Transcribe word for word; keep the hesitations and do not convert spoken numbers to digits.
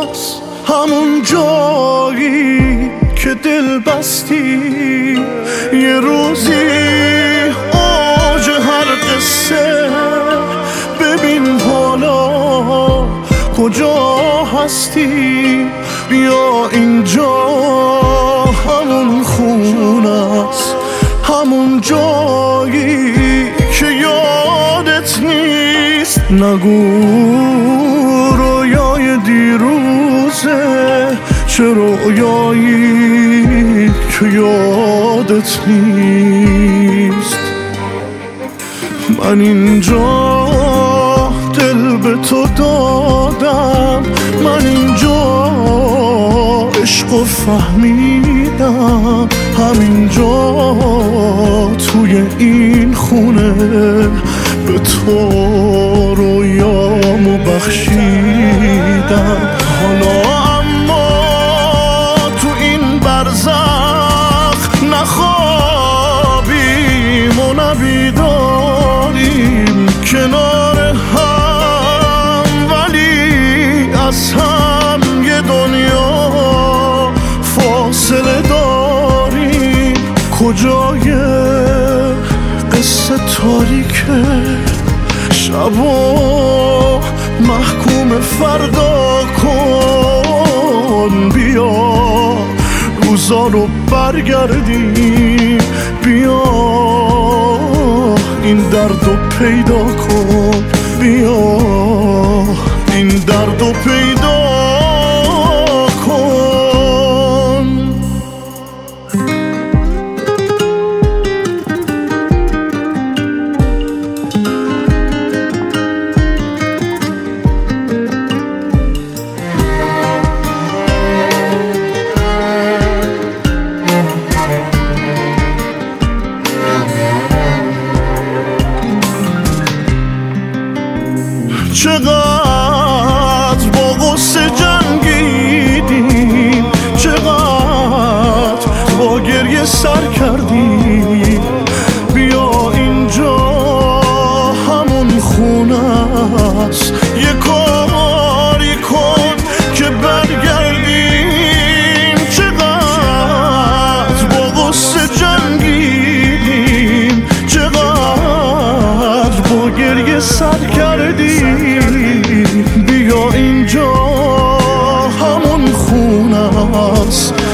است، همون جایی که دل بستی. یه روزی اوج هر قصه، ببین حالا کجا هستی. بیا اینجا همون خونه است، همون جایی که یادت نیست. نگو رویای دیروزه، چه رویایی که یادت نیست. من اینجا دل به تو دادم، من اینجا عشقو فهمیدم، همینجا توی این خونه به تو رویامو بخشیدم. حالا اما تو این برزخ نخوابیم و نبیداریم کنار هم، ولی از هم یه دنیا فاصله داریم. کجای قصه تاریکه، شبا محکوم فردا کن. بیا روزا رو برگردیم، بیا این درد رو پیدا کن. بیا این درد رو پیدا کن. چقدر با غصه جنگیدیم، چقدر با گریه سر کردیم. بیا اینجا همون خونه است، یه کاری کن که برگردیم. چقدر با غصه جنگیدیم، چقدر با گریه سر کردیم. بیا اینجا همون خونه است،